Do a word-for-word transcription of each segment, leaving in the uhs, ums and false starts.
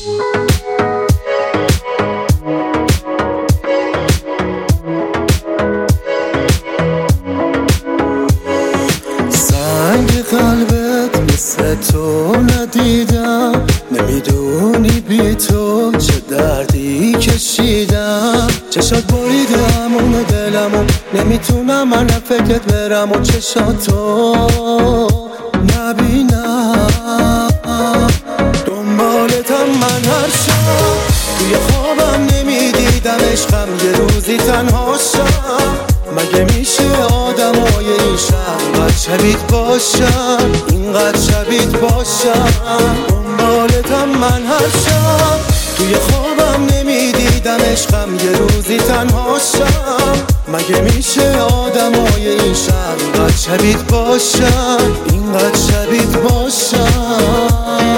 قلبت مثل تو ندیدم، نمیدونی بی تو چه دردی کشیدم. چشات بریده همون دلمو، نمیتونم من فکرت برم و چشاتو نبینم. دنبالتم من هر شب، توی خوابم نمیدیدم عشقم یه روزی تنها شم. مگه میشه آدمای این شهر قد شبیه باشن، اینقدر شبیه باشن؟ دنبالتم من هر شب، توی خوابم نمیدیدم عشقم یه روزی تنها شم. مگه میشه آدمای این شهر قد شبیه باشن، اینقدر شبیه باشن؟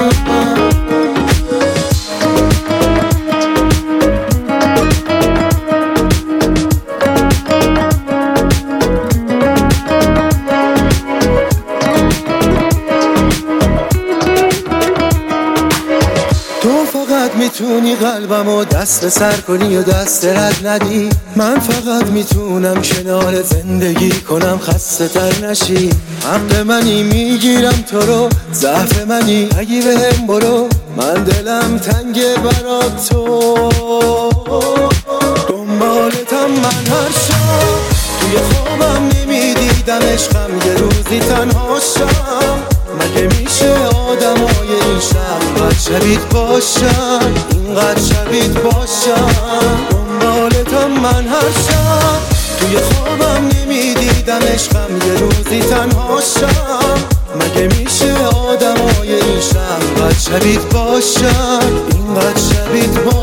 فقط میتونی قلبمو دست سر کنی و دست رد ندی. من فقط میتونم کنار زندگی کنم خسته تر نشی. حق منی میگیرم تو رو، ضعف منی اگی بهم برو. من دلم تنگه برات تو، دنبالتم من هر شب، توی خوابم نمیدیدم عشقم یه روزی تنها شم. مگه میشه آدمای این شهر قد شبیه باشن، اینقدر شبیه باشن؟ دنبالتم من هر شب، توی خوابم نمیدیدم عشقم یه روزی تنها شم. مگه میشه آدمای این شهر قد شبیه باشن، اینقدر شبیه باشن؟